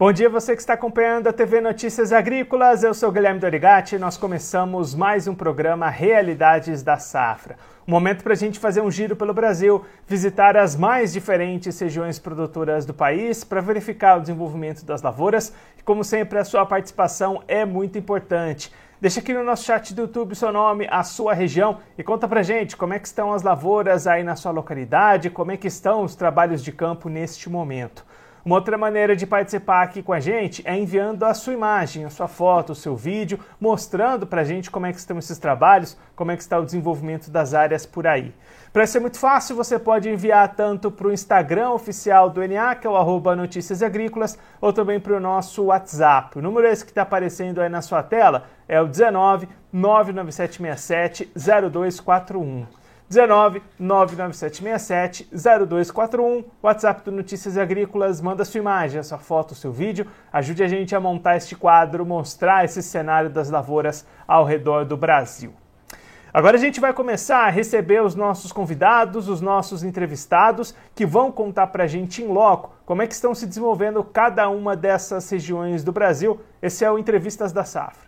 Bom dia, você que está acompanhando a TV Notícias Agrícolas. Eu sou Guilherme Dorigatti e nós começamos mais um programa Realidades da Safra. Um momento para a gente fazer um giro pelo Brasil, visitar as mais diferentes regiões produtoras do país para verificar o desenvolvimento das lavouras. E, como sempre, a sua participação é muito importante. Deixa aqui no nosso chat do YouTube o seu nome, a sua região e conta pra gente como é que estão as lavouras aí na sua localidade, como é que estão os trabalhos de campo neste momento. Uma outra maneira de participar aqui com a gente é enviando a sua imagem, a sua foto, o seu vídeo, mostrando pra gente como é que estão esses trabalhos, como é que está o desenvolvimento das áreas por aí. Para ser muito fácil, você pode enviar tanto para o Instagram oficial do NA, que é o @Notícias Agrícolas, ou também para o nosso WhatsApp. O número esse que está aparecendo aí na sua tela é o 19 99767 0241. 19 99767 0241, WhatsApp do Notícias Agrícolas, manda sua imagem, a sua foto, o seu vídeo, ajude a gente a montar este quadro, mostrar esse cenário das lavouras ao redor do Brasil. Agora a gente vai começar a receber os nossos convidados, os nossos entrevistados, que vão contar pra gente em loco como é que estão se desenvolvendo cada uma dessas regiões do Brasil. Esse é o Entrevistas da Safra.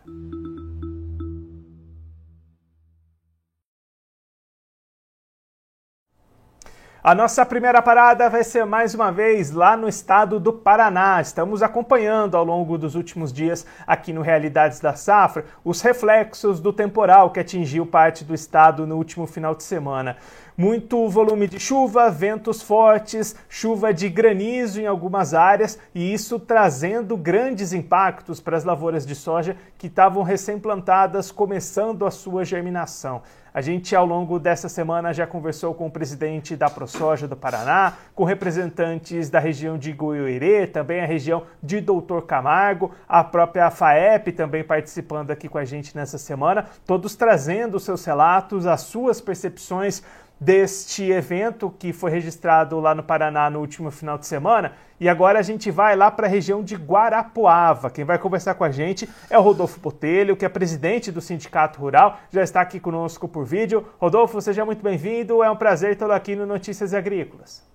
A nossa primeira parada vai ser mais uma vez lá no estado do Paraná. Estamos acompanhando ao longo dos últimos dias aqui no Realidades da Safra os reflexos do temporal que atingiu parte do estado no último final de semana. Muito volume de chuva, ventos fortes, chuva de granizo em algumas áreas e isso trazendo grandes impactos para as lavouras de soja que estavam recém-plantadas, começando a sua germinação. A gente, ao longo dessa semana, já conversou com o presidente da ProSoja do Paraná, com representantes da região de Goiôerê, também a região de Doutor Camargo, a própria FAEP também participando aqui com a gente nessa semana, todos trazendo os seus relatos, as suas percepções deste evento que foi registrado lá no Paraná no último final de semana. E agora a gente vai lá para a região de Guarapuava. Quem vai conversar com a gente é o Rodolfo Botelho, que é presidente do Sindicato Rural, já está aqui conosco por vídeo. Rodolfo, seja muito bem-vindo, é um prazer tê-lo aqui no Notícias Agrícolas.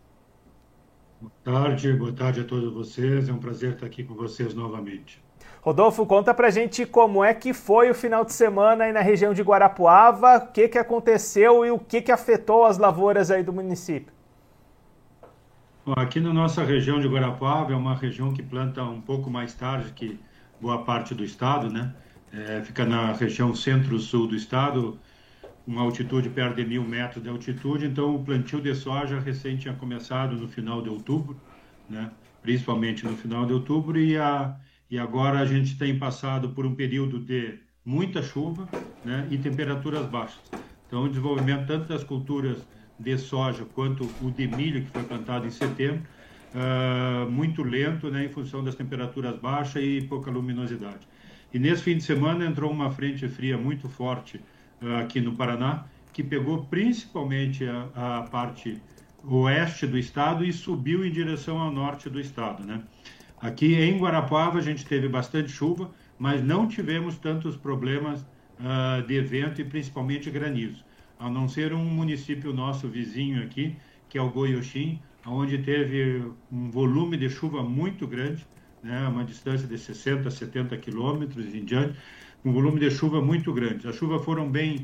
Boa tarde a todos vocês, é um prazer estar aqui com vocês novamente. Rodolfo, conta pra gente como é que foi o final de semana aí na região de Guarapuava, o que aconteceu e o que afetou as lavouras aí do município. Bom, aqui na nossa região de Guarapuava é uma região que planta um pouco mais tarde que boa parte do estado, né? Fica na região centro-sul do estado, uma altitude perto de 1.000 metros de altitude, então o plantio de soja recém tinha começado no final de outubro, né? Principalmente no final de outubro, e agora a gente tem passado por um período de muita chuva, né, e temperaturas baixas. Então, o desenvolvimento tanto das culturas de soja quanto o de milho, que foi plantado em setembro, muito lento, né, em função das temperaturas baixas e pouca luminosidade. E nesse fim de semana entrou uma frente fria muito forte aqui no Paraná, que pegou principalmente a parte oeste do estado e subiu em direção ao norte do estado, né? Aqui em Guarapuava a gente teve bastante chuva, mas não tivemos tantos problemas de vento e principalmente granizo, a não ser um município nosso vizinho aqui, que é o Goiôxim, onde teve um volume de chuva muito grande, né, uma distância de 60, 70 quilômetros em diante, um volume de chuva muito grande. As chuvas foram bem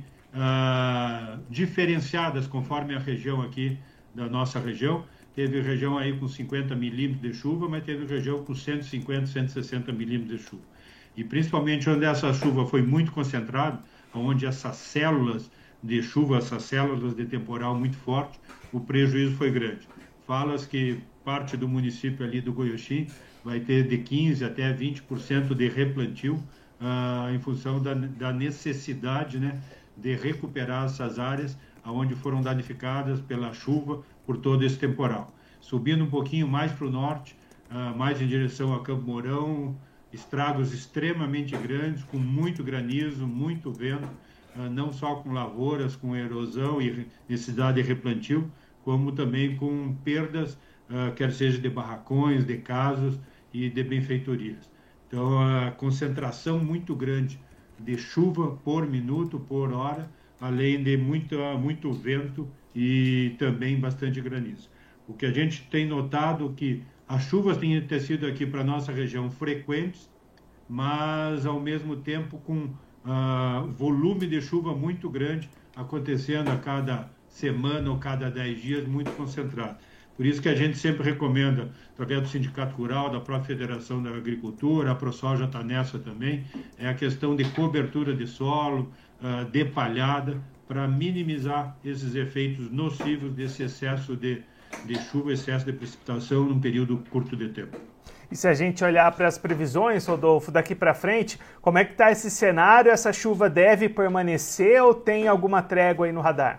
diferenciadas conforme a região aqui da nossa região. Teve região aí com 50 milímetros de chuva, mas teve região com 150, 160 milímetros de chuva. E principalmente onde essa chuva foi muito concentrada, onde essas células de chuva, essas células de temporal muito forte, o prejuízo foi grande. Fala-se que parte do município ali do Goiôxim vai ter de 15% até 20% de replantio, em função da necessidade, né, de recuperar essas áreas onde foram danificadas pela chuva, por todo esse temporal. Subindo um pouquinho mais para o norte, mais em direção a Campo Mourão, estragos extremamente grandes, com muito granizo, muito vento, não só com lavouras, com erosão e necessidade de replantio, como também com perdas, quer seja de barracões, de casas e de benfeitorias. Então, a concentração muito grande de chuva por minuto, por hora, além de muito vento e também bastante granizo. O que a gente tem notado que As chuvas têm sido aqui para a nossa região frequentes, mas ao mesmo tempo com volume de chuva muito grande, acontecendo a cada semana ou cada 10 dias, muito concentrado. Por isso que a gente sempre recomenda, através do Sindicato Rural, da própria Federação da Agricultura, a ProSoja está nessa também, é a questão de cobertura de solo, de palhada, para minimizar esses efeitos nocivos desse excesso de chuva, excesso de precipitação num período curto de tempo. E se a gente olhar para as previsões, Rodolfo, daqui para frente, como é que está esse cenário? Essa chuva deve permanecer ou tem alguma trégua aí no radar?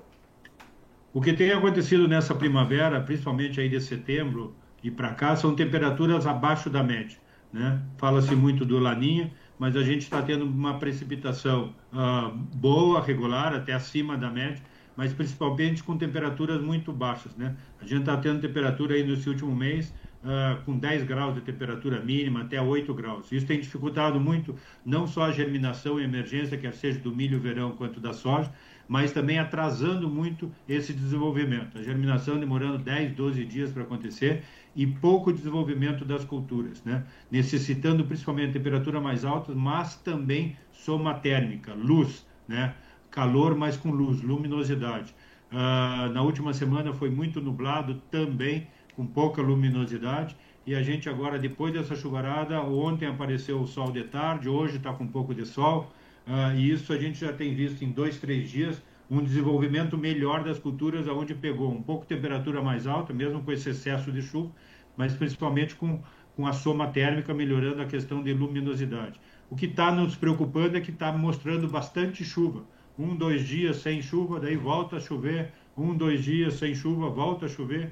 O que tem acontecido nessa primavera, principalmente aí de setembro e para cá, são temperaturas abaixo da média, né? Fala-se muito do Laninha, mas a gente está tendo uma precipitação boa, regular, até acima da média, mas principalmente com temperaturas muito baixas, né? A gente está tendo temperatura aí nesse último mês com 10 graus de temperatura mínima, até 8 graus. Isso tem dificultado muito, não só a germinação e emergência, quer seja do milho verão quanto da soja, mas também atrasando muito esse desenvolvimento. A germinação demorando 10, 12 dias para acontecer e pouco desenvolvimento das culturas, né? Necessitando principalmente temperatura mais alta, mas também soma térmica, luz, né? Calor, mas com luz, luminosidade. Na última semana foi muito nublado também, com pouca luminosidade, e a gente agora, depois dessa chuvarada, ontem apareceu o sol de tarde, hoje está com um pouco de sol, e isso a gente já tem visto em 2, 3 dias, um desenvolvimento melhor das culturas, onde pegou um pouco de temperatura mais alta, mesmo com esse excesso de chuva, mas principalmente com a soma térmica melhorando a questão de luminosidade. O que está nos preocupando é que está mostrando bastante chuva, 1, 2 dias sem chuva, daí volta a chover, 1, 2 dias sem chuva, volta a chover,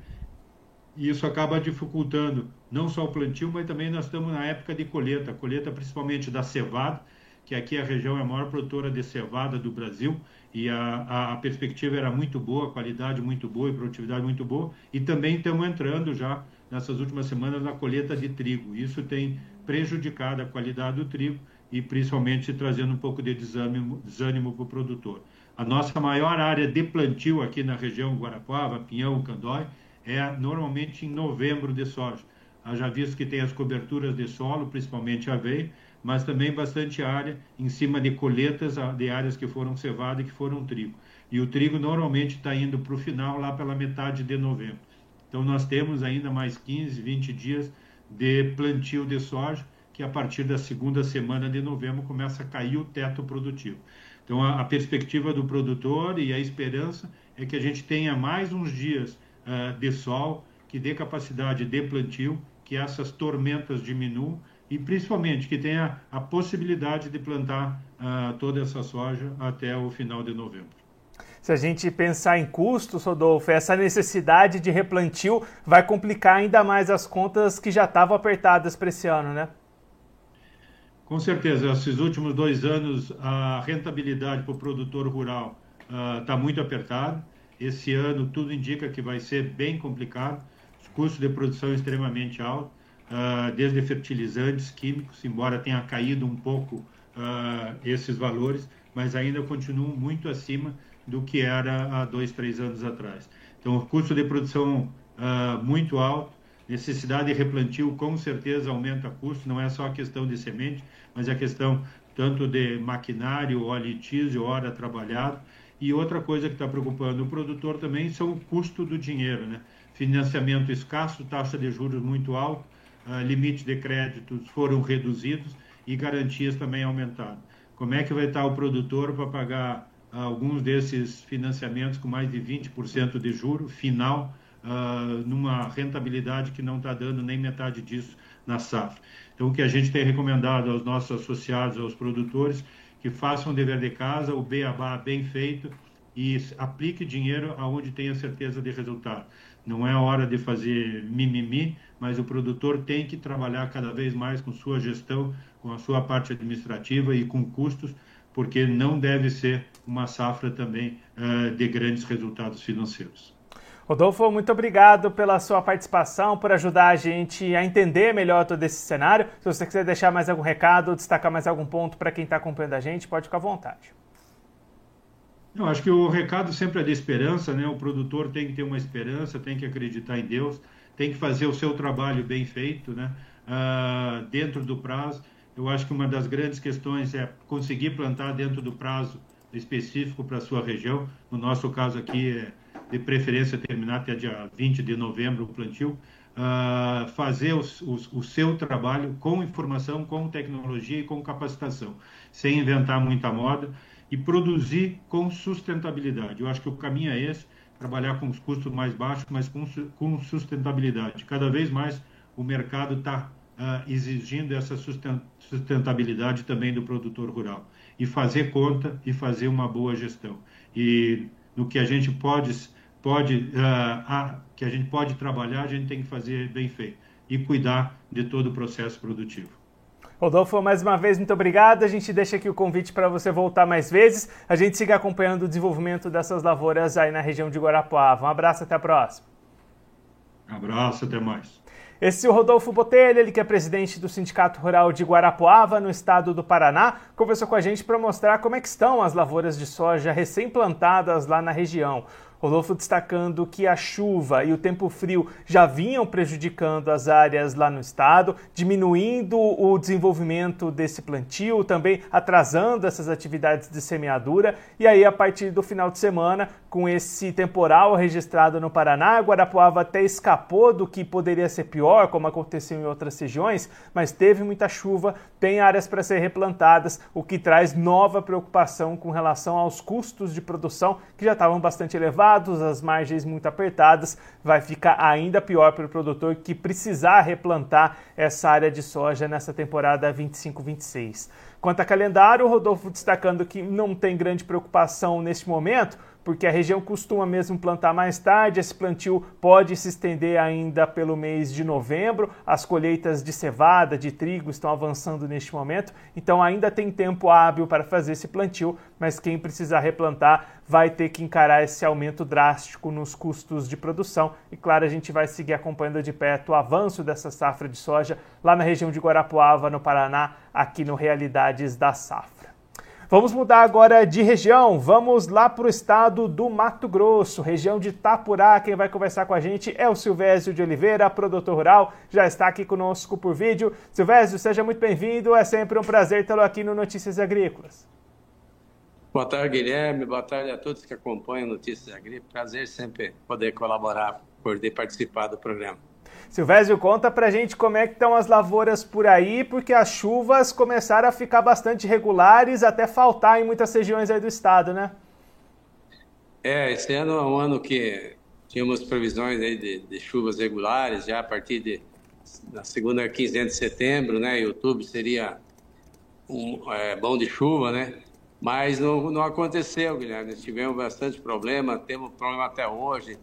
e isso acaba dificultando não só o plantio, mas também nós estamos na época de colheita, principalmente da cevada, que aqui a região é a maior produtora de cevada do Brasil, e a perspectiva era muito boa, qualidade muito boa e produtividade muito boa, e também estamos entrando já nessas últimas semanas na colheita de trigo. Isso tem prejudicado a qualidade do trigo e principalmente trazendo um pouco de desânimo para o produtor. A nossa maior área de plantio aqui na região Guarapuava, Pinhão, Candói, é normalmente em novembro de soja. Já visto que tem as coberturas de solo, principalmente aveia, mas também bastante área em cima de colheitas de áreas que foram cevada e que foram trigo. E o trigo normalmente está indo para o final, lá pela metade de novembro. Então nós temos ainda mais 15, 20 dias de plantio de soja, que a partir da segunda semana de novembro começa a cair o teto produtivo. Então a perspectiva do produtor e a esperança é que a gente tenha mais uns dias de sol, que dê capacidade de plantio, que essas tormentas diminuam e principalmente que tenha a possibilidade de plantar toda essa soja até o final de novembro. Se a gente pensar em custos, Rodolfo, essa necessidade de replantio vai complicar ainda mais as contas que já estavam apertadas para esse ano, né? Com certeza, esses últimos 2 anos a rentabilidade para o produtor rural está muito apertada. Esse ano tudo indica que vai ser bem complicado, os custos de produção extremamente altos, desde fertilizantes químicos, embora tenha caído um pouco esses valores, mas ainda continuam muito acima do que era há 2, 3 anos atrás. Então, o custo de produção muito alto, necessidade de replantio com certeza aumenta o custo, não é só a questão de semente, mas a questão tanto de maquinário, óleo diesel, hora trabalhada. E outra coisa que está preocupando o produtor também são o custo do dinheiro, né? Financiamento escasso, taxa de juros muito alta, limites de créditos foram reduzidos e garantias também aumentaram. Como é que vai estar o produtor para pagar alguns desses financiamentos com mais de 20% de juro final, numa rentabilidade que não está dando nem metade disso na safra? Então, o que a gente tem recomendado aos nossos associados, aos produtores, que façam o dever de casa, o beabá bem feito e aplique dinheiro aonde tenha certeza de resultado. Não é hora de fazer mimimi, mas o produtor tem que trabalhar cada vez mais com sua gestão, com a sua parte administrativa e com custos, porque não deve ser uma safra também de grandes resultados financeiros. Rodolfo, muito obrigado pela sua participação, por ajudar a gente a entender melhor todo esse cenário. Se você quiser deixar mais algum recado, destacar mais algum ponto para quem está acompanhando a gente, pode ficar à vontade. Eu acho que o recado sempre é de esperança, né? O produtor tem que ter uma esperança, tem que acreditar em Deus. tem que fazer o seu trabalho bem feito, né? Dentro do prazo. Eu acho que uma das grandes questões é conseguir plantar dentro do prazo específico para a sua região. No nosso caso aqui, de preferência terminar até dia 20 de novembro o plantio. Fazer o seu trabalho com informação, com tecnologia e com capacitação, sem inventar muita moda, e produzir com sustentabilidade. Eu acho que o caminho é esse, trabalhar com os custos mais baixos, mas com sustentabilidade. Cada vez mais o mercado está exigindo essa sustentabilidade também do produtor rural. E fazer conta e fazer uma boa gestão. E no que a gente pode trabalhar, a gente tem que fazer bem feito e cuidar de todo o processo produtivo. Rodolfo, mais uma vez, muito obrigado. A gente deixa aqui o convite para você voltar mais vezes. A gente siga acompanhando o desenvolvimento dessas lavouras aí na região de Guarapuava. Um abraço, até a próxima. Abraço, até mais. Esse é o Rodolfo Botelho, ele que é presidente do Sindicato Rural de Guarapuava, no estado do Paraná, conversou com a gente para mostrar como é que estão as lavouras de soja recém-plantadas lá na região. Rodolfo destacando que a chuva e o tempo frio já vinham prejudicando as áreas lá no estado, diminuindo o desenvolvimento desse plantio, também atrasando essas atividades de semeadura. E aí, a partir do final de semana, com esse temporal registrado no Paraná, Guarapuava até escapou do que poderia ser pior, como aconteceu em outras regiões, mas teve muita chuva, tem áreas para ser replantadas, o que traz nova preocupação com relação aos custos de produção, que já estavam bastante elevados, as margens muito apertadas. Vai ficar ainda pior para o produtor que precisar replantar essa área de soja nessa temporada 25-26. Quanto a calendário, o Rodolfo destacando que não tem grande preocupação neste momento, porque a região costuma mesmo plantar mais tarde, esse plantio pode se estender ainda pelo mês de novembro, as colheitas de cevada, de trigo estão avançando neste momento, então ainda tem tempo hábil para fazer esse plantio, mas quem precisar replantar vai ter que encarar esse aumento drástico nos custos de produção. E claro, a gente vai seguir acompanhando de perto o avanço dessa safra de soja lá na região de Guarapuava, no Paraná, aqui no Realidades da Safra. Vamos mudar agora de região, vamos lá para o estado do Mato Grosso, região de Itapurá. Quem vai conversar com a gente é o Silvésio de Oliveira, produtor rural, já está aqui conosco por vídeo. Silvésio, seja muito bem-vindo, é sempre um prazer tê-lo aqui no Notícias Agrícolas. Boa tarde, Guilherme, boa tarde a todos que acompanham Notícias Agrícolas, prazer sempre poder colaborar, poder participar do programa. Silvésio, conta pra gente como é que estão as lavouras por aí, porque as chuvas começaram a ficar bastante regulares, até faltar em muitas regiões aí do estado, né? Esse ano é um ano que tínhamos previsões aí de chuvas regulares, já a partir da segunda quinzena de setembro, né? E outubro seria bom de chuva, né? Mas não aconteceu, Guilherme. Tivemos bastante problema, temos problema até hoje.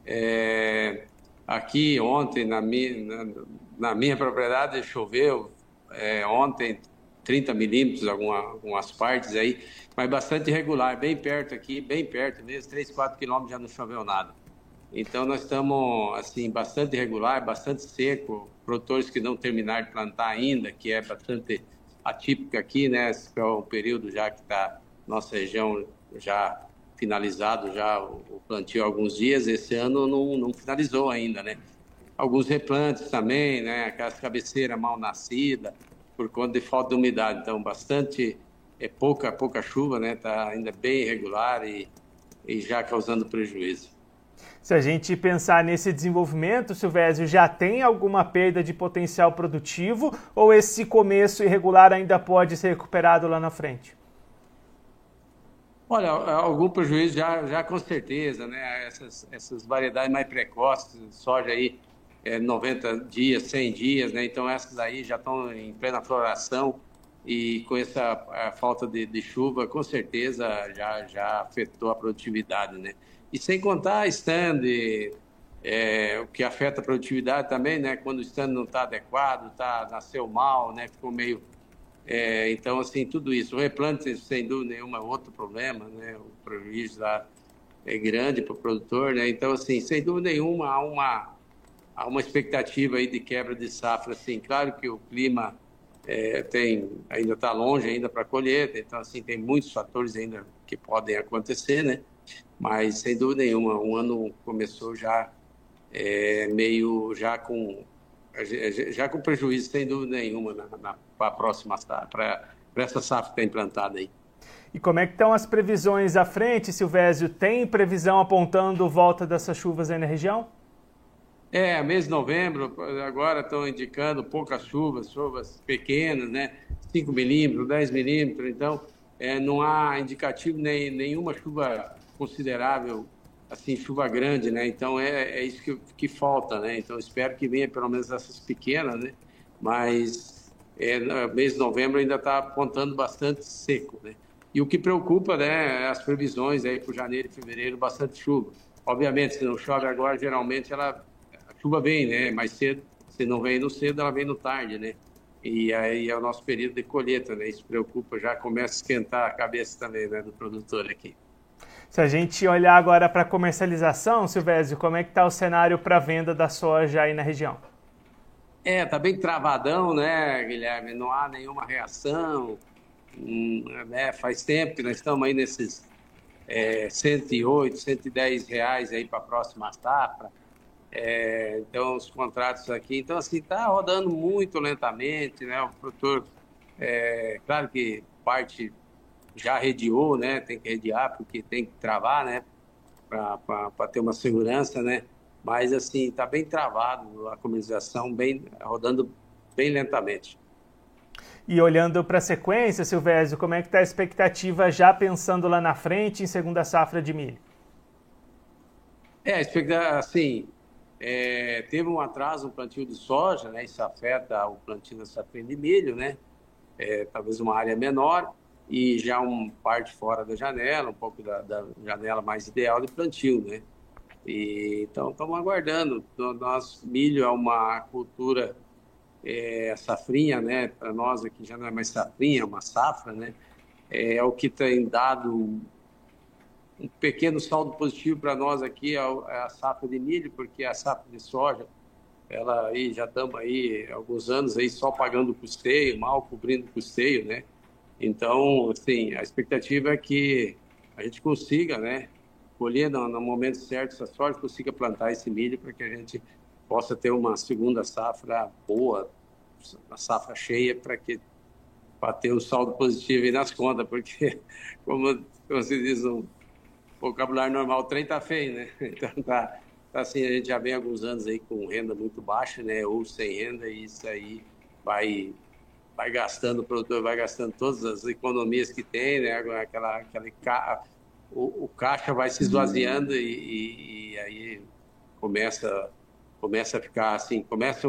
Aqui ontem, na minha propriedade, choveu ontem 30 milímetros, algumas partes aí, mas bastante irregular, bem perto aqui, bem perto mesmo, 3, 4 quilômetros já não choveu nada. Então nós estamos assim, bastante irregular, bastante seco, produtores que não terminaram de plantar ainda, que é bastante atípico aqui, né? Esse é o período já que está nossa região já finalizado já o plantio há alguns dias, esse ano não finalizou ainda, né? Alguns replantes também, né? Aquelas cabeceiras mal nascidas, por conta de falta de umidade. Então, pouca chuva, né? Está ainda bem irregular e já causando prejuízo. Se a gente pensar nesse desenvolvimento, Silvésio, já tem alguma perda de potencial produtivo ou esse começo irregular ainda pode ser recuperado lá na frente? Olha, algum prejuízo já com certeza, né? Essas variedades mais precoces, soja aí, 90 dias, 100 dias, né? Então essas aí já estão em plena floração e com essa falta de chuva, com certeza já afetou a produtividade, né? E sem contar stand, o que afeta a produtividade também, né? Quando o stand não está adequado, nasceu mal, né? Ficou meio... então, assim, tudo isso. O replante, sem dúvida nenhuma, é outro problema, né? O prejuízo lá é grande para o produtor, né? Então, assim, sem dúvida nenhuma, há uma expectativa aí de quebra de safra, assim. Claro que o clima ainda está longe ainda para a colheita, então, assim, tem muitos fatores ainda que podem acontecer, né? Mas, sem dúvida nenhuma, o ano começou já meio já com prejuízo, sem dúvida nenhuma, para a próxima safra, para essa safra que está implantada aí. E como é que estão as previsões à frente, Silvésio? Tem previsão apontando volta dessas chuvas aí na região? Mês de novembro, agora estão indicando poucas chuvas pequenas, né? 5 milímetros, 10 milímetros, então não há indicativo nenhuma chuva considerável, assim, chuva grande, né? Então é isso que falta, né? Então espero que venha pelo menos essas pequenas, né? Mas mês de novembro ainda está apontando bastante seco, né? E o que preocupa, né, é as previsões aí para janeiro e fevereiro, bastante chuva. Obviamente, se não chove agora, geralmente a chuva vem, né, mais cedo. Se não vem no cedo, ela vem no tarde, né? E aí é o nosso período de colheita, né? Isso preocupa, já começa a esquentar a cabeça também, né, do produtor aqui. Se a gente olhar agora para a comercialização, Silvésio, como é que está o cenário para a venda da soja aí na região? Tá bem travadão, né, Guilherme? Não há nenhuma reação. Faz tempo que nós estamos aí nesses 108, 110 reais aí para a próxima safra. Então, os contratos aqui... Então, assim, está rodando muito lentamente, né? O produtor, claro que parte já rediou, né? Tem que rediar porque tem que travar, né? Para ter uma segurança, né? Mas, assim, está bem travado a comercialização, rodando bem lentamente. E olhando para a sequência, Silvésio, como é que está a expectativa já pensando lá na frente em segunda safra de milho? A expectativa, assim, teve um atraso no plantio de soja, né? Isso afeta o plantio da safra de milho, né? Talvez uma área menor e já parte fora da janela, um pouco da janela mais ideal de plantio, né? Então, estamos aguardando. Nosso milho é uma cultura safrinha, né? Para nós aqui já não é mais safrinha, é uma safra, né? É o que tem dado um pequeno saldo positivo para nós aqui, é a safra de milho, porque a safra de soja, ela aí já estamos aí alguns anos aí só pagando o custeio, mal cobrindo o custeio, né? Então, assim, a expectativa é que a gente consiga, né, colher no momento certo essa soja, consiga plantar esse milho para que a gente possa ter uma segunda safra boa, uma safra cheia, para ter um saldo positivo aí nas contas, porque, como se diz no vocabulário normal, o trem tá feio, né? Então tá assim, a gente já vem há alguns anos aí com renda muito baixa, né? Ou sem renda, e isso aí vai gastando, o produtor vai gastando todas as economias que tem, né? O caixa vai se esvaziando e aí começa a ficar assim, começa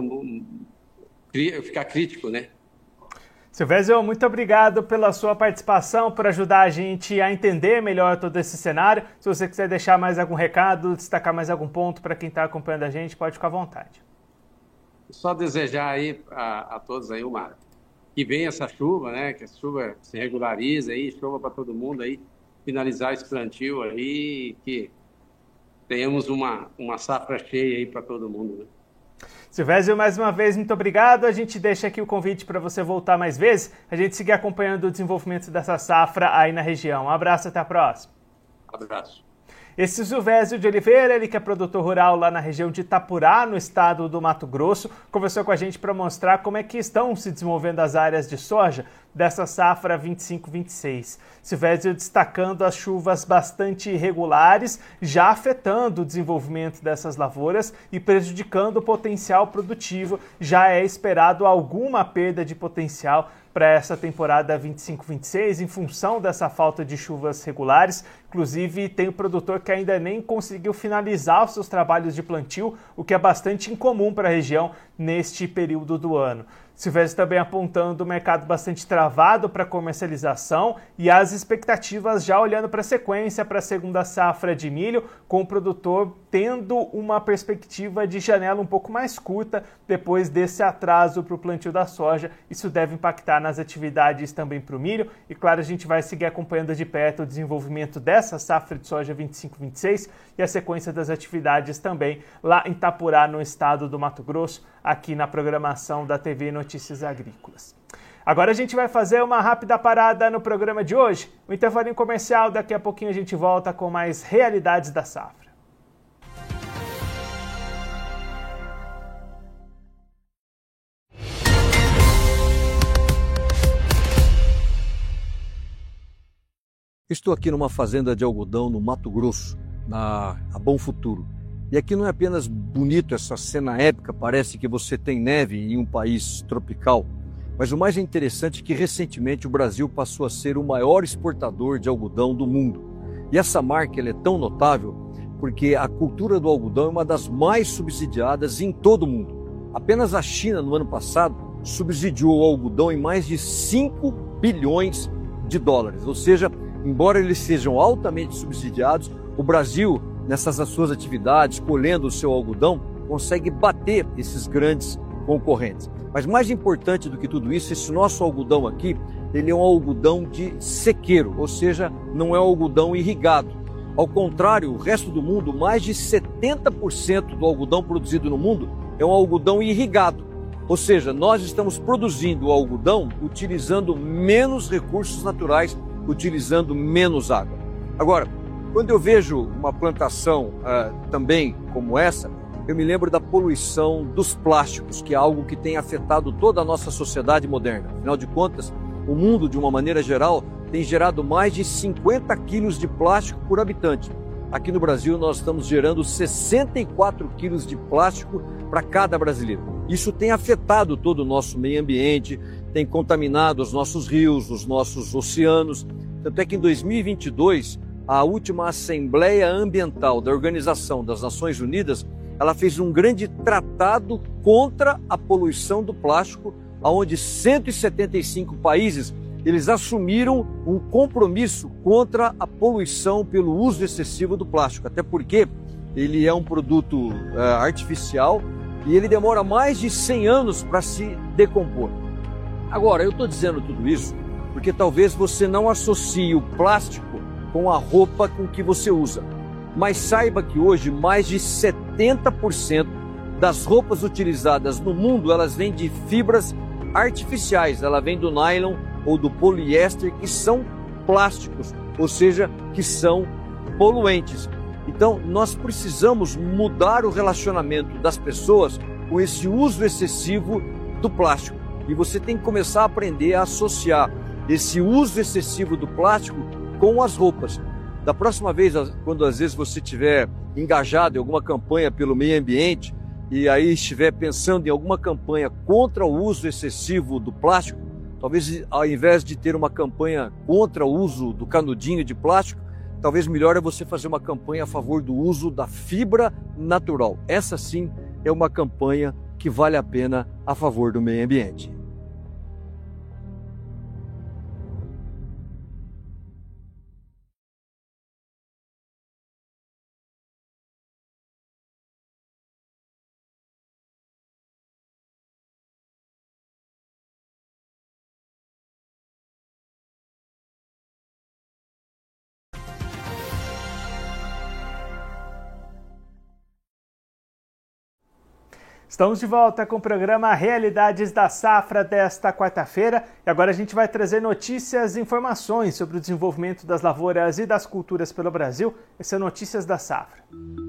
a ficar crítico, né? Silvésio, muito obrigado pela sua participação, por ajudar a gente a entender melhor todo esse cenário. Se você quiser deixar mais algum recado, destacar mais algum ponto para quem está acompanhando a gente, pode ficar à vontade. Só desejar aí a todos aí que venha essa chuva, né? Que a chuva se regularize aí, chuva para todo mundo aí, finalizar esse plantio aí, que tenhamos uma safra cheia aí para todo mundo, né? Silvésio, mais uma vez, muito obrigado. A gente deixa aqui o convite para você voltar mais vezes, a gente seguir acompanhando o desenvolvimento dessa safra aí na região. Um abraço, até a próxima. Abraço. Esse Silvésio de Oliveira, ele que é produtor rural lá na região de Itapurá, no estado do Mato Grosso, conversou com a gente para mostrar como é que estão se desenvolvendo as áreas de soja dessa safra 25-26. Silvésio destacando as chuvas bastante irregulares, já afetando o desenvolvimento dessas lavouras e prejudicando o potencial produtivo. Já é esperado alguma perda de potencial para essa temporada 25-26 em função dessa falta de chuvas regulares. Inclusive, tem o produtor que ainda nem conseguiu finalizar os seus trabalhos de plantio, o que é bastante incomum para a região neste período do ano. Silvésio também apontando o mercado bastante travado para comercialização e as expectativas já olhando para a sequência para a segunda safra de milho, com o produtor tendo uma perspectiva de janela um pouco mais curta depois desse atraso para o plantio da soja. Isso deve impactar nas atividades também para o milho e, claro, a gente vai seguir acompanhando de perto o desenvolvimento dessa safra de soja 25-26 e a sequência das atividades também lá em Itapurá, no estado do Mato Grosso, aqui na programação da TV Notícias Agrícolas. Agora a gente vai fazer uma rápida parada no programa de hoje. O intervalinho comercial, daqui a pouquinho a gente volta com mais realidades da safra. Estou aqui numa fazenda de algodão no Mato Grosso, a Bom Futuro. E aqui não é apenas bonito essa cena épica, parece que você tem neve em um país tropical, mas o mais interessante é que recentemente o Brasil passou a ser o maior exportador de algodão do mundo. E essa marca ela é tão notável porque a cultura do algodão é uma das mais subsidiadas em todo o mundo. Apenas a China, no ano passado, subsidiou o algodão em mais de 5 bilhões de dólares. Ou seja, embora eles sejam altamente subsidiados, o Brasil, nessas suas atividades, colhendo o seu algodão, consegue bater esses grandes concorrentes. Mas mais importante do que tudo isso, esse nosso algodão aqui, ele é um algodão de sequeiro, ou seja, não é um algodão irrigado. Ao contrário, o resto do mundo, mais de 70% do algodão produzido no mundo é um algodão irrigado. Ou seja, nós estamos produzindo o algodão utilizando menos recursos naturais, utilizando menos água. Agora, quando eu vejo uma plantação também como essa, eu me lembro da poluição dos plásticos, que é algo que tem afetado toda a nossa sociedade moderna. Afinal de contas, o mundo, de uma maneira geral, tem gerado mais de 50 quilos de plástico por habitante. Aqui no Brasil, nós estamos gerando 64 quilos de plástico para cada brasileiro. Isso tem afetado todo o nosso meio ambiente, tem contaminado os nossos rios, os nossos oceanos. Tanto é que em 2022, a última Assembleia Ambiental da Organização das Nações Unidas, ela fez um grande tratado contra a poluição do plástico, onde 175 países eles assumiram um compromisso contra a poluição pelo uso excessivo do plástico, até porque ele é um produto artificial e ele demora mais de 100 anos para se decompor. Agora, eu estou dizendo tudo isso porque talvez você não associe o plástico com a roupa com que você usa, mas saiba que hoje mais de 70% das roupas utilizadas no mundo, elas vêm de fibras artificiais, ela vem do nylon ou do poliéster, que são plásticos, ou seja, que são poluentes. Então, nós precisamos mudar o relacionamento das pessoas com esse uso excessivo do plástico. E você tem que começar a aprender a associar esse uso excessivo do plástico com as roupas. Da próxima vez, quando às vezes você estiver engajado em alguma campanha pelo meio ambiente e aí estiver pensando em alguma campanha contra o uso excessivo do plástico, talvez ao invés de ter uma campanha contra o uso do canudinho de plástico, talvez melhor é você fazer uma campanha a favor do uso da fibra natural. Essa sim é uma campanha que vale a pena a favor do meio ambiente. Estamos de volta com o programa Realidades da Safra desta quarta-feira e agora a gente vai trazer notícias e informações sobre o desenvolvimento das lavouras e das culturas pelo Brasil. Esse é Notícias da Safra.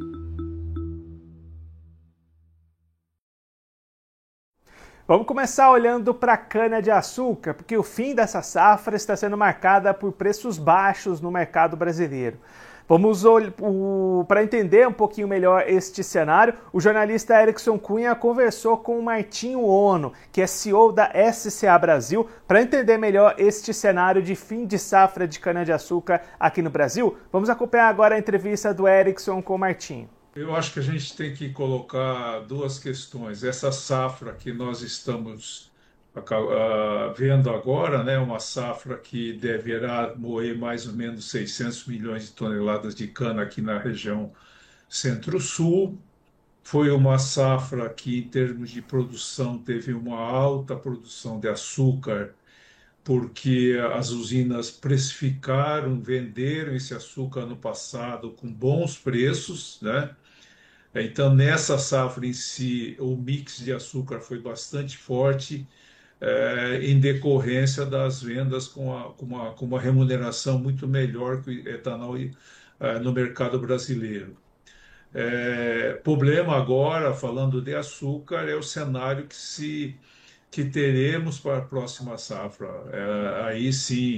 Vamos começar olhando para a cana-de-açúcar, porque o fim dessa safra está sendo marcada por preços baixos no mercado brasileiro. Vamos para entender um pouquinho melhor este cenário, o jornalista Erickson Cunha conversou com o Martinho Ono, que é CEO da SCA Brasil, para entender melhor este cenário de fim de safra de cana-de-açúcar aqui no Brasil. Vamos acompanhar agora a entrevista do Erickson com o Martinho. Eu acho que a gente tem que colocar duas questões. Essa safra que nós estamos vendo agora, né, uma safra que deverá moer mais ou menos 600 milhões de toneladas de cana aqui na região Centro-Sul. Foi uma safra que, em termos de produção, teve uma alta produção de açúcar, porque as usinas precificaram, venderam esse açúcar no passado com bons preços, né? Então, nessa safra em si, o mix de açúcar foi bastante forte, em decorrência das vendas com uma remuneração muito melhor que o etanol no mercado brasileiro. Problema agora, falando de açúcar, é o cenário que teremos para a próxima safra. Aí sim,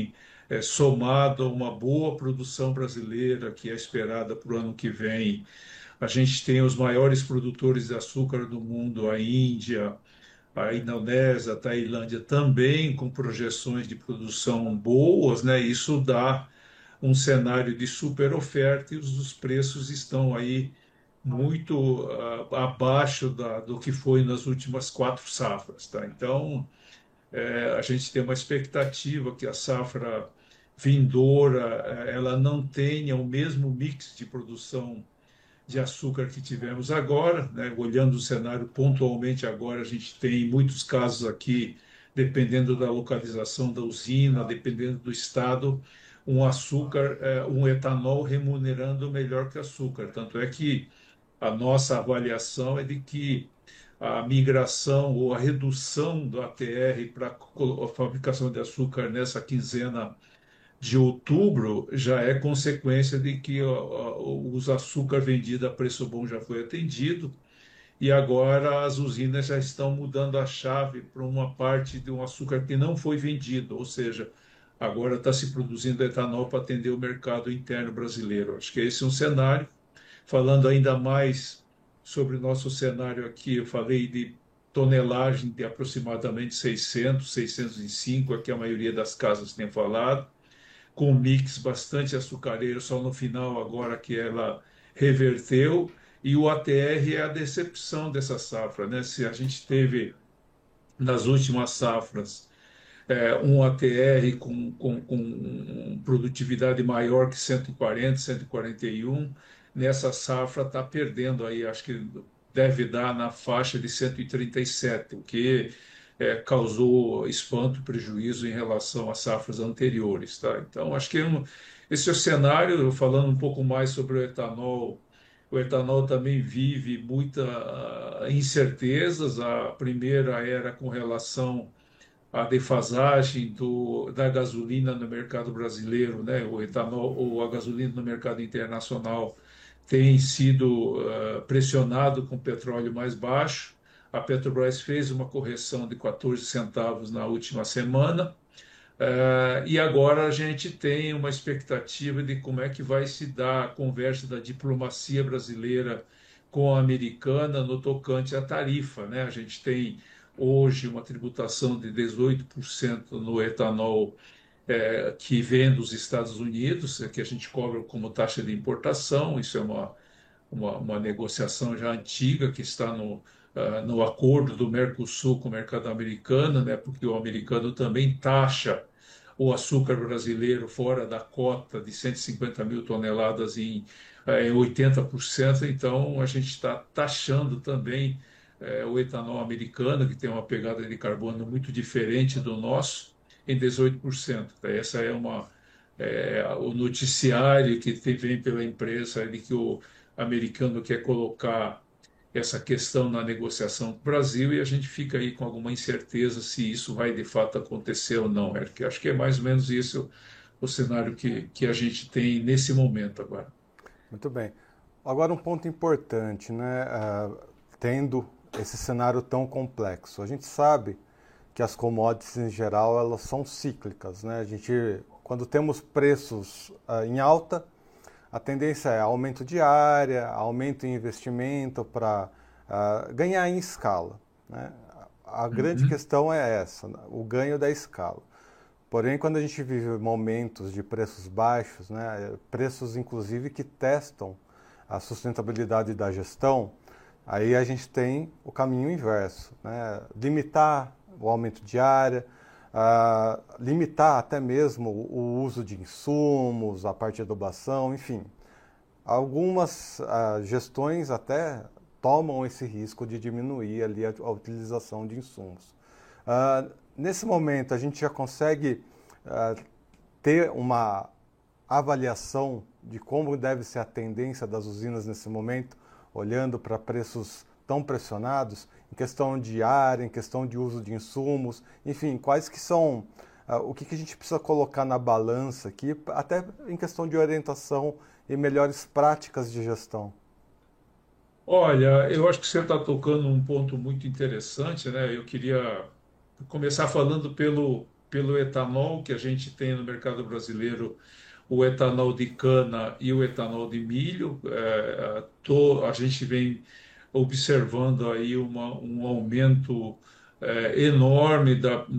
somado a uma boa produção brasileira que é esperada para o ano que vem. A gente tem os maiores produtores de açúcar do mundo, a Índia, a Indonésia, a Tailândia também com projeções de produção boas, né? Isso dá um cenário de super oferta e os preços estão aí muito abaixo do que foi nas últimas 4 safras, tá? Então, a gente tem uma expectativa que a safra vindoura ela não tenha o mesmo mix de produção de açúcar que tivemos agora, né? Olhando o cenário pontualmente agora, a gente tem em muitos casos aqui, dependendo da localização da usina, dependendo do estado, um açúcar, um etanol remunerando melhor que açúcar. Tanto é que a nossa avaliação é de que a migração ou a redução do ATR para a fabricação de açúcar nessa quinzena de outubro já é consequência de que os açúcar vendido a preço bom já foi atendido e agora as usinas já estão mudando a chave para uma parte de um açúcar que não foi vendido, ou seja, agora está se produzindo etanol para atender o mercado interno brasileiro. Acho que esse é um cenário. Falando ainda mais sobre o nosso cenário aqui, eu falei de tonelagem de aproximadamente 600, 605, aqui a maioria das casas tem falado com um mix bastante açucareiro, só no final agora que ela reverteu, e o ATR é a decepção dessa safra, né? Se a gente teve nas últimas safras um ATR com produtividade maior que 140, 141, nessa safra está perdendo aí, acho que deve dar na faixa de 137, o que causou espanto, prejuízo em relação às safras anteriores, tá? Então, acho que esse é o cenário, falando um pouco mais sobre o etanol também vive muitas incertezas. A primeira era com relação à defasagem da gasolina no mercado brasileiro, né? O etanol ou a gasolina no mercado internacional tem sido pressionado com petróleo mais baixo. A Petrobras fez uma correção de 14 centavos na última semana, e agora a gente tem uma expectativa de como é que vai se dar a conversa da diplomacia brasileira com a americana no tocante à tarifa, né? A gente tem hoje uma tributação de 18% no etanol que vem dos Estados Unidos, que a gente cobra como taxa de importação. Isso é uma negociação já antiga que está no acordo do Mercosul com o mercado americano, né, porque o americano também taxa o açúcar brasileiro fora da cota de 150 mil toneladas em 80%. Então, a gente está taxando também o etanol americano, que tem uma pegada de carbono muito diferente do nosso, em 18%. Essa o noticiário que vem pela imprensa é de que o americano quer colocar essa questão na negociação com o Brasil e a gente fica aí com alguma incerteza se isso vai de fato acontecer ou não, Eric. Acho que é mais ou menos isso o cenário que a gente tem nesse momento agora. Muito bem. Agora um ponto importante, né? Tendo esse cenário tão complexo, a gente sabe que as commodities em geral elas são cíclicas, né? Quando temos preços em alta, a tendência é aumento de área, aumento em investimento para ganhar em escala, né? A grande questão é essa, o ganho da escala. Porém, quando a gente vive momentos de preços baixos, né, preços inclusive que testam a sustentabilidade da gestão, aí a gente tem o caminho inverso, né? Limitar o aumento de área, limitar até mesmo o uso de insumos, a parte de adubação, enfim. Algumas gestões até tomam esse risco de diminuir ali a utilização de insumos. Nesse momento, a gente já consegue ter uma avaliação de como deve ser a tendência das usinas nesse momento, olhando para preços tão pressionados, em questão de área, em questão de uso de insumos, enfim, quais que são, o que a gente precisa colocar na balança aqui, até em questão de orientação e melhores práticas de gestão? Olha, eu acho que você está tocando um ponto muito interessante, né? Eu queria começar falando pelo etanol que a gente tem no mercado brasileiro, o etanol de cana e o etanol de milho. A gente vem observando aí um aumento enorme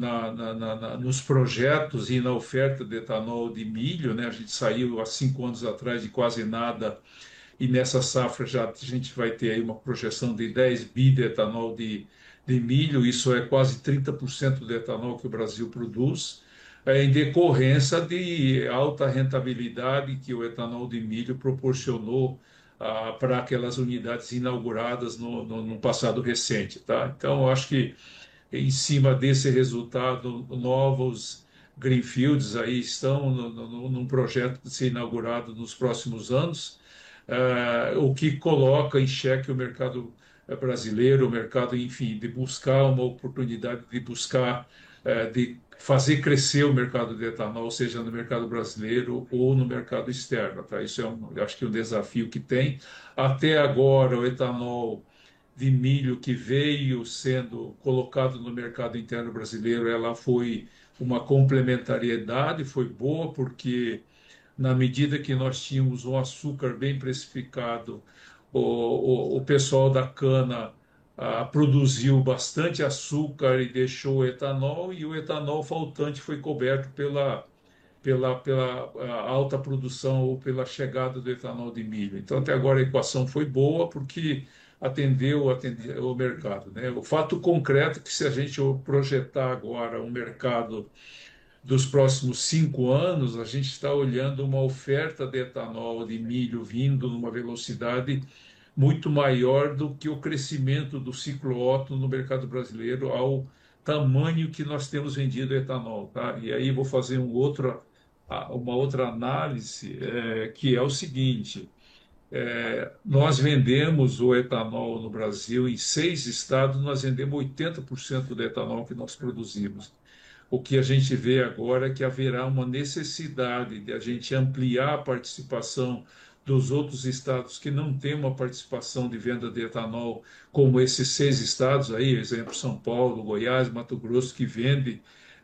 nos projetos e na oferta de etanol de milho, né? A gente saiu há 5 anos atrás de quase nada e nessa safra já a gente vai ter aí uma projeção de 10 bi de etanol de milho, isso é quase 30% do etanol que o Brasil produz, em decorrência de alta rentabilidade que o etanol de milho proporcionou para aquelas unidades inauguradas no passado recente, tá? Então, eu acho que em cima desse resultado, novos greenfields aí estão num projeto de ser inaugurado nos próximos anos, o que coloca em xeque o mercado brasileiro, o mercado, enfim, de buscar uma oportunidade de buscar, de fazer crescer o mercado de etanol, seja no mercado brasileiro ou no mercado externo, tá? Isso eu acho que é um desafio que tem. Até agora, o etanol de milho que veio sendo colocado no mercado interno brasileiro, ela foi uma complementariedade, foi boa, porque na medida que nós tínhamos um açúcar bem precificado, o pessoal da cana produziu bastante açúcar e deixou o etanol, e o etanol faltante foi coberto pela alta produção ou pela chegada do etanol de milho. Então, até agora a equação foi boa porque atendeu o mercado, né? O fato concreto é que se a gente projetar agora um mercado dos próximos 5 anos, a gente está olhando uma oferta de etanol de milho vindo numa velocidade muito maior do que o crescimento do ciclo Otto no mercado brasileiro ao tamanho que nós temos vendido etanol, tá? E aí vou fazer uma outra análise, que é o seguinte: nós vendemos o etanol no Brasil, em 6 estados, nós vendemos 80% do etanol que nós produzimos. O que a gente vê agora é que haverá uma necessidade de a gente ampliar a participação dos outros estados que não têm uma participação de venda de etanol, como esses 6 estados aí, exemplo, São Paulo, Goiás, Mato Grosso, que vende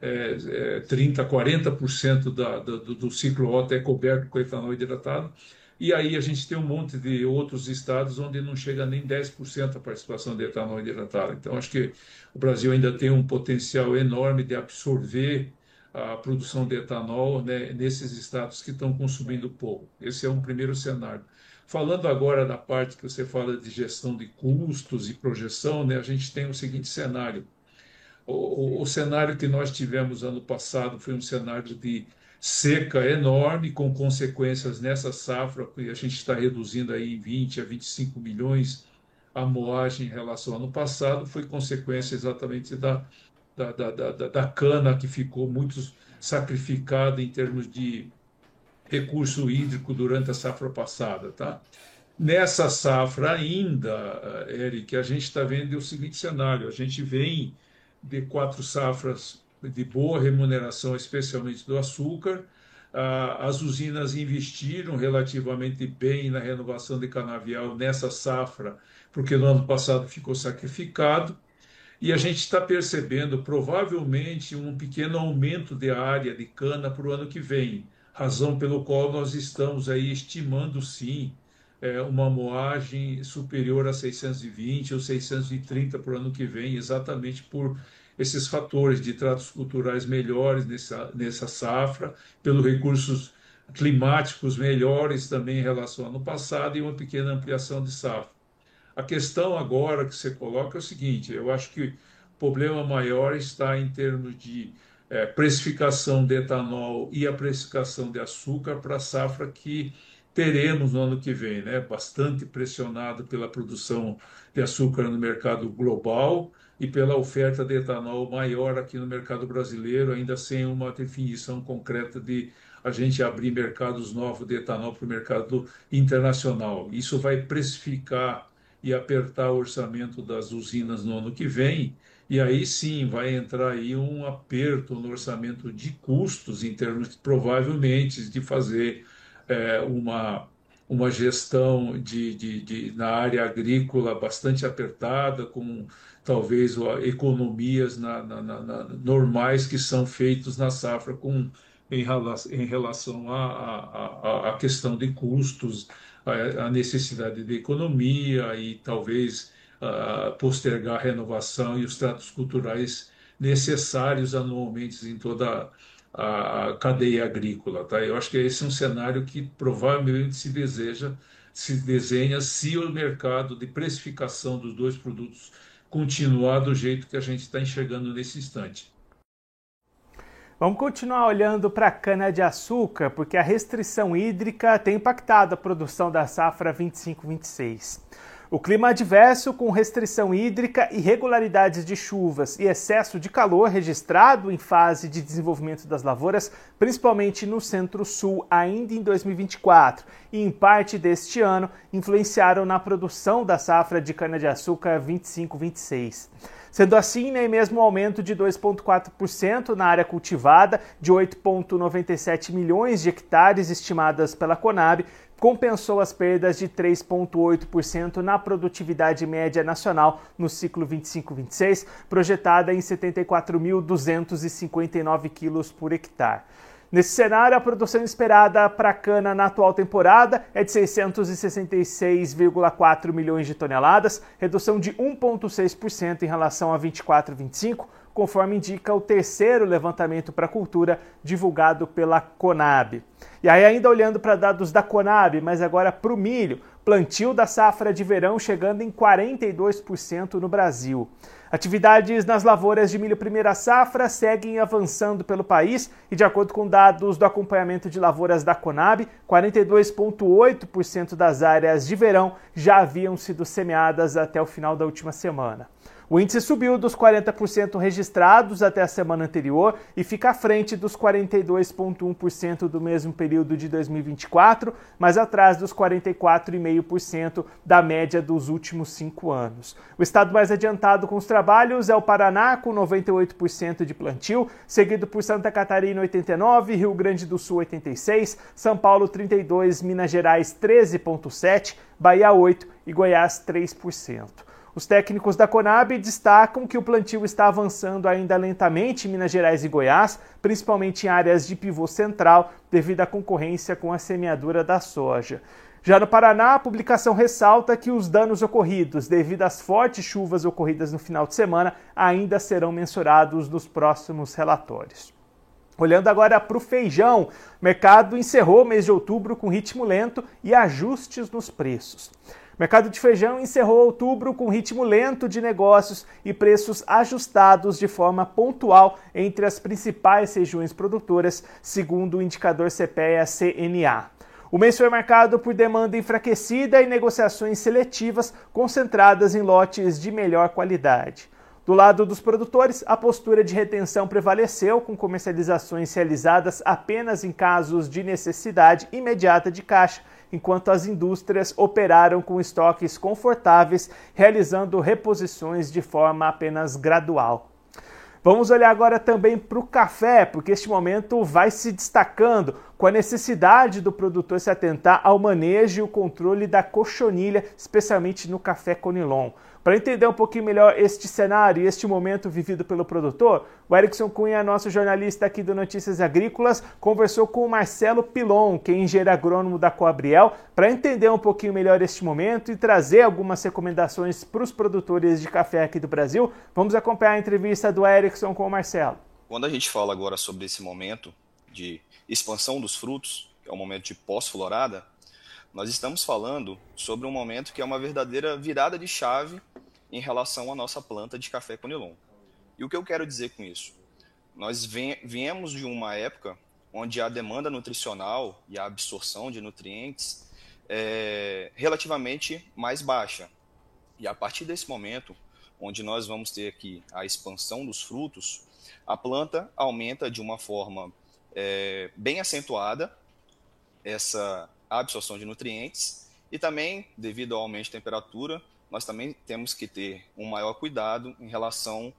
30%, 40% do ciclo Otto é coberto com etanol hidratado. E aí a gente tem um monte de outros estados onde não chega nem 10% a participação de etanol hidratado. Então, acho que o Brasil ainda tem um potencial enorme de absorver a produção de etanol, né, nesses estados que estão consumindo pouco. Esse é um primeiro cenário. Falando agora da parte que você fala de gestão de custos e projeção, né, a gente tem o seguinte cenário. O cenário que nós tivemos ano passado foi um cenário de seca enorme, com consequências nessa safra, que a gente está reduzindo aí em 20 a 25 milhões a moagem em relação ao ano passado, foi consequência exatamente da cana, que ficou muito sacrificada em termos de recurso hídrico durante a safra passada, tá? Nessa safra ainda, Eric, a gente está vendo o seguinte cenário: a gente vem de 4 safras de boa remuneração, especialmente do açúcar. As usinas investiram relativamente bem na renovação de canavial nessa safra, porque no ano passado ficou sacrificado. E a gente está percebendo provavelmente um pequeno aumento de área de cana para o ano que vem, razão pelo qual nós estamos aí estimando sim uma moagem superior a 620 ou 630 para o ano que vem, exatamente por esses fatores de tratos culturais melhores nessa safra, pelos recursos climáticos melhores também em relação ao ano passado, e uma pequena ampliação de safra. A questão agora que você coloca é o seguinte: eu acho que o problema maior está em termos de precificação de etanol e a precificação de açúcar para a safra que teremos no ano que vem, né? Bastante pressionado pela produção de açúcar no mercado global e pela oferta de etanol maior aqui no mercado brasileiro, ainda sem uma definição concreta de a gente abrir mercados novos de etanol para o mercado internacional. Isso vai precificar e apertar o orçamento das usinas no ano que vem, e aí sim vai entrar aí um aperto no orçamento de custos, em termos provavelmente de fazer uma gestão na área agrícola bastante apertada, com talvez economias normais que são feitos na safra em relação à questão de custos, à necessidade de economia e talvez postergar a renovação e os tratos culturais necessários anualmente em toda a cadeia agrícola, tá? Eu acho que esse é um cenário que provavelmente se desenha se o mercado de precificação dos dois produtos continuar do jeito que a gente está enxergando nesse instante. Vamos continuar olhando para a cana-de-açúcar, porque a restrição hídrica tem impactado a produção da safra 25-26. O clima adverso, com restrição hídrica, irregularidades de chuvas e excesso de calor registrado em fase de desenvolvimento das lavouras, principalmente no Centro-Sul, ainda em 2024, e em parte deste ano, influenciaram na produção da safra de cana-de-açúcar 25-26. Sendo assim, nem mesmo o aumento de 2,4% na área cultivada, de 8,97 milhões de hectares estimadas pela Conab, compensou as perdas de 3,8% na produtividade média nacional no ciclo 25-26, projetada em 74.259 quilos por hectare. Nesse cenário, a produção esperada para a cana na atual temporada é de 666,4 milhões de toneladas, redução de 1,6% em relação a 24-25, conforme indica o terceiro levantamento para a cultura divulgado pela Conab. E aí, ainda olhando para dados da Conab, mas agora para o milho, plantio da safra de verão chegando em 42% no Brasil. Atividades nas lavouras de milho primeira safra seguem avançando pelo país e, de acordo com dados do acompanhamento de lavouras da Conab, 42,8% das áreas de verão já haviam sido semeadas até o final da última semana. O índice subiu dos 40% registrados até a semana anterior e fica à frente dos 42,1% do mesmo período de 2024, mas atrás dos 44,5% da média dos últimos 5 anos. O estado mais adiantado com os trabalhos é o Paraná, com 98% de plantio, seguido por Santa Catarina, 89%, Rio Grande do Sul, 86%, São Paulo, 32%, Minas Gerais, 13,7%, Bahia, 8% e Goiás, 3%. Os técnicos da Conab destacam que o plantio está avançando ainda lentamente em Minas Gerais e Goiás, principalmente em áreas de pivô central, devido à concorrência com a semeadura da soja. Já no Paraná, a publicação ressalta que os danos ocorridos devido às fortes chuvas ocorridas no final de semana ainda serão mensurados nos próximos relatórios. Olhando agora para o feijão, o mercado encerrou o mês de outubro com ritmo lento e ajustes nos preços. O mercado de feijão encerrou outubro com ritmo lento de negócios e preços ajustados de forma pontual entre as principais regiões produtoras, segundo o indicador CPEA-CNA. O mês foi marcado por demanda enfraquecida e negociações seletivas concentradas em lotes de melhor qualidade. Do lado dos produtores, a postura de retenção prevaleceu, com comercializações realizadas apenas em casos de necessidade imediata de caixa, enquanto as indústrias operaram com estoques confortáveis, realizando reposições de forma apenas gradual. Vamos olhar agora também para o café, porque este momento vai se destacando com a necessidade do produtor se atentar ao manejo e o controle da cochonilha, especialmente no café Conilon. Para entender um pouquinho melhor este cenário e este momento vivido pelo produtor, o Erickson Cunha, nosso jornalista aqui do Notícias Agrícolas, conversou com o Marcelo Pilon, que é engenheiro agrônomo da Coabriel, para entender um pouquinho melhor este momento e trazer algumas recomendações para os produtores de café aqui do Brasil. Vamos acompanhar a entrevista do Erickson com o Marcelo. Quando a gente fala agora sobre esse momento de expansão dos frutos, que é o momento de pós-florada, nós estamos falando sobre um momento que é uma verdadeira virada de chave em relação à nossa planta de café Conilon. E o que eu quero dizer com isso? Nós viemos de uma época onde a demanda nutricional e a absorção de nutrientes é relativamente mais baixa. E a partir desse momento, onde nós vamos ter aqui a expansão dos frutos, a planta aumenta de uma forma bem acentuada essa absorção de nutrientes e também, devido ao aumento de temperatura, nós também temos que ter um maior cuidado em relação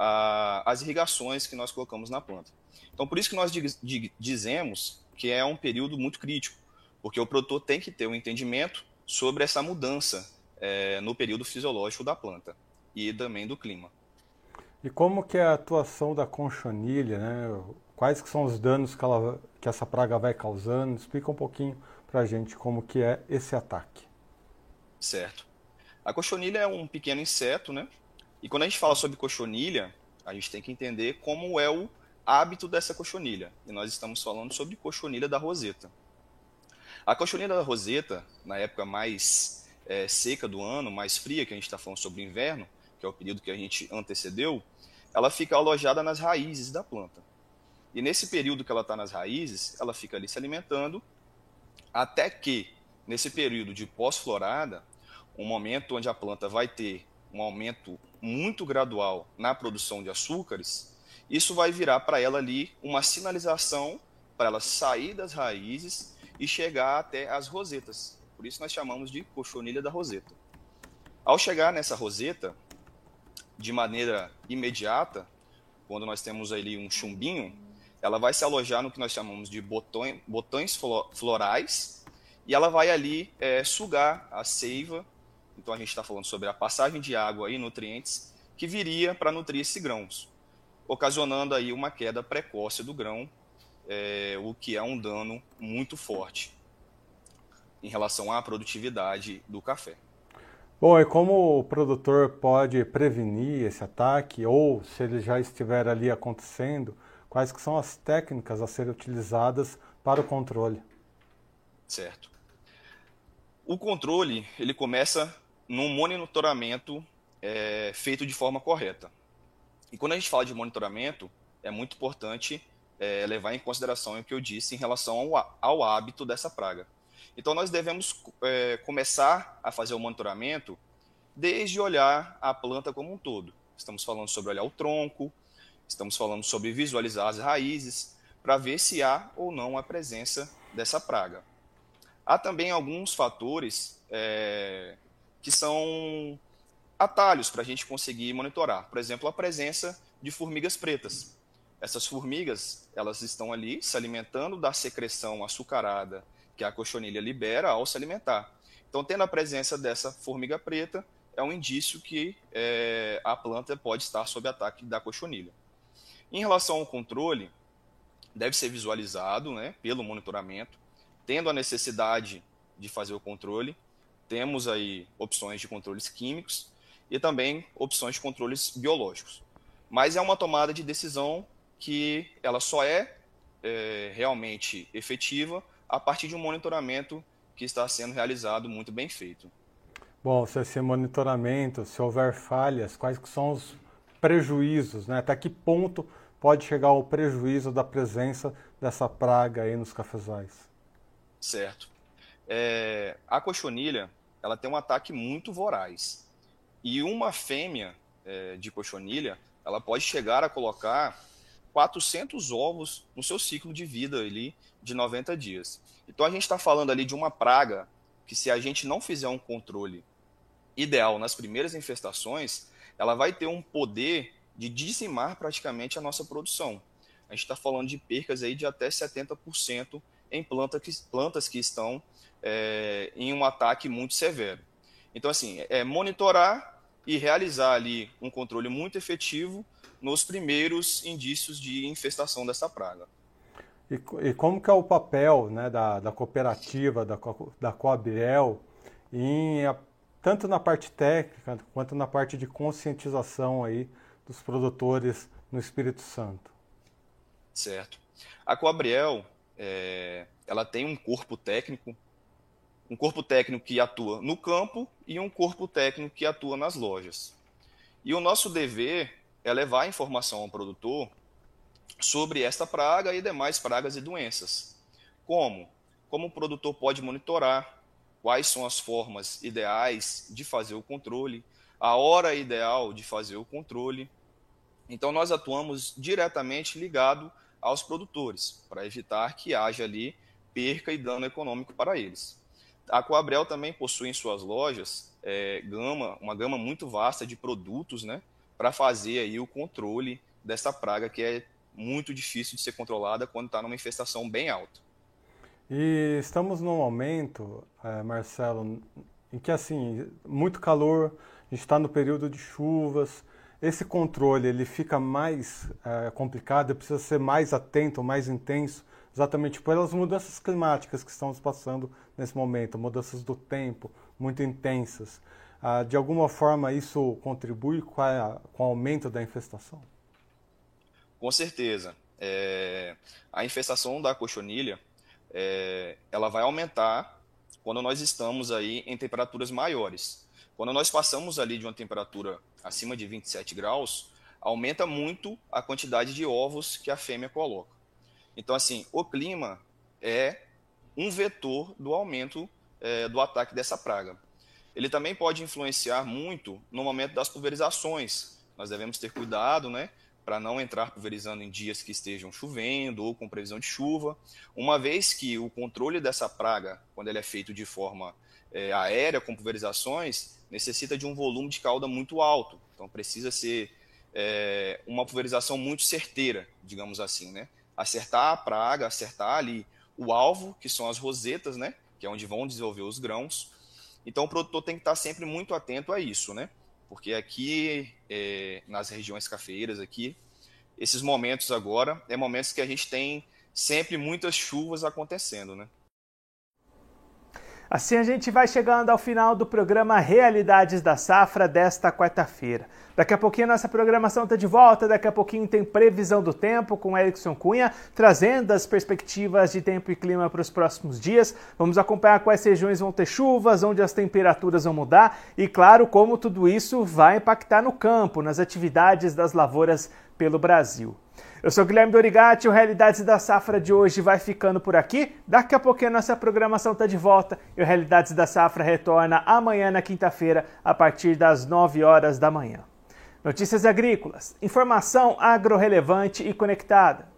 às irrigações que nós colocamos na planta. Então, por isso que nós dizemos que é um período muito crítico, porque o produtor tem que ter um entendimento sobre essa mudança no período fisiológico da planta e também do clima. E como que é a atuação da conchonilha, né? Quais que são os danos que essa praga vai causando? Explica um pouquinho para a gente como que é esse ataque. Certo. A cochonilha é um pequeno inseto, né? E quando a gente fala sobre cochonilha, a gente tem que entender como é o hábito dessa cochonilha. E nós estamos falando sobre cochonilha da roseta. A cochonilha da roseta, na época mais seca do ano, mais fria, que a gente está falando sobre o inverno, que é o período que a gente antecedeu, ela fica alojada nas raízes da planta. E nesse período que ela está nas raízes, ela fica ali se alimentando, até que, nesse período de pós-florada, um momento onde a planta vai ter um aumento muito gradual na produção de açúcares, isso vai virar para ela ali uma sinalização para ela sair das raízes e chegar até as rosetas. Por isso nós chamamos de cochonilha da roseta. Ao chegar nessa roseta, de maneira imediata, quando nós temos ali um chumbinho, ela vai se alojar no que nós chamamos de botões florais e ela vai ali sugar a seiva. Então a gente está falando sobre a passagem de água e nutrientes que viria para nutrir esses grãos, ocasionando aí uma queda precoce do grão, o que é um dano muito forte em relação à produtividade do café. Bom, e como o produtor pode prevenir esse ataque, ou se ele já estiver ali acontecendo, quais que são as técnicas a serem utilizadas para o controle? Certo. O controle, ele começa num monitoramento feito de forma correta. E quando a gente fala de monitoramento, é muito importante levar em consideração o que eu disse em relação ao hábito dessa praga. Então, nós devemos começar a fazer o monitoramento desde olhar a planta como um todo. Estamos falando sobre olhar o tronco, estamos falando sobre visualizar as raízes, para ver se há ou não a presença dessa praga. Há também alguns fatores que são atalhos para a gente conseguir monitorar. Por exemplo, a presença de formigas pretas. Essas formigas, elas estão ali se alimentando da secreção açucarada que a cochonilha libera ao se alimentar. Então, tendo a presença dessa formiga preta, é um indício que a planta pode estar sob ataque da cochonilha. Em relação ao controle, deve ser visualizado, né, pelo monitoramento, tendo a necessidade de fazer o controle. Temos aí opções de controles químicos e também opções de controles biológicos. Mas é uma tomada de decisão que ela só é realmente efetiva a partir de um monitoramento que está sendo realizado muito bem feito. Bom, se esse monitoramento, se houver falhas, quais que são os prejuízos, né? Até que ponto pode chegar o prejuízo da presença dessa praga aí nos cafezais? Certo. A cochonilha, ela tem um ataque muito voraz. E uma fêmea de cochonilha, ela pode chegar a colocar 400 ovos no seu ciclo de vida ali de 90 dias. Então a gente está falando ali de uma praga que, se a gente não fizer um controle ideal nas primeiras infestações, ela vai ter um poder de dizimar praticamente a nossa produção. A gente está falando de percas aí de até 70% em plantas que estão em um ataque muito severo. Então, assim, monitorar e realizar ali um controle muito efetivo nos primeiros indícios de infestação dessa praga. E como que é o papel, né, da cooperativa, da Coabriel, tanto na parte técnica quanto na parte de conscientização aí dos produtores no Espírito Santo? Certo. A Coabriel, ela tem um corpo técnico que atua no campo e um corpo técnico que atua nas lojas. E o nosso dever é levar a informação ao produtor sobre esta praga e demais pragas e doenças. Como o produtor pode monitorar, quais são as formas ideais de fazer o controle, a hora ideal de fazer o controle. Então, nós atuamos diretamente ligado aos produtores, para evitar que haja ali perca e dano econômico para eles. A Coabriel também possui em suas lojas uma gama muito vasta de produtos, né, para fazer aí o controle dessa praga, que é muito difícil de ser controlada quando está numa infestação bem alta. E estamos num momento, Marcelo, em que, assim, muito calor, a gente está no período de chuvas, esse controle ele fica mais complicado, precisa ser mais atento, mais intenso, exatamente pelas mudanças climáticas que estamos passando nesse momento, mudanças do tempo muito intensas. De alguma forma isso contribui com o aumento da infestação? Com certeza. A infestação da cochonilha, ela vai aumentar quando nós estamos aí em temperaturas maiores. Quando nós passamos ali de uma temperatura acima de 27 graus, aumenta muito a quantidade de ovos que a fêmea coloca. Então, assim, o clima é um vetor do aumento do ataque dessa praga. Ele também pode influenciar muito no momento das pulverizações. Nós devemos ter cuidado, né, para não entrar pulverizando em dias que estejam chovendo ou com previsão de chuva, uma vez que o controle dessa praga, quando ele é feito de forma aérea, com pulverizações, necessita de um volume de cauda muito alto. Então, precisa ser uma pulverização muito certeira, digamos assim, né? Acertar a praga, acertar ali o alvo, que são as rosetas, né, que é onde vão desenvolver os grãos. Então, o produtor tem que estar sempre muito atento a isso, né? Porque aqui, nas regiões cafeeiras, aqui, esses momentos agora, momentos que a gente tem sempre muitas chuvas acontecendo, né? Assim a gente vai chegando ao final do programa Realidades da Safra desta quarta-feira. Daqui a pouquinho nossa programação está de volta, daqui a pouquinho tem previsão do tempo com Erickson Cunha, trazendo as perspectivas de tempo e clima para os próximos dias. Vamos acompanhar quais regiões vão ter chuvas, onde as temperaturas vão mudar e, claro, como tudo isso vai impactar no campo, nas atividades das lavouras pelo Brasil. Eu sou Guilherme Dorigatti, o Realidades da Safra de hoje vai ficando por aqui. Daqui a pouquinho a nossa programação está de volta e o Realidades da Safra retorna amanhã na quinta-feira, a partir das 9 horas da manhã. Notícias agrícolas, informação agro-relevante e conectada.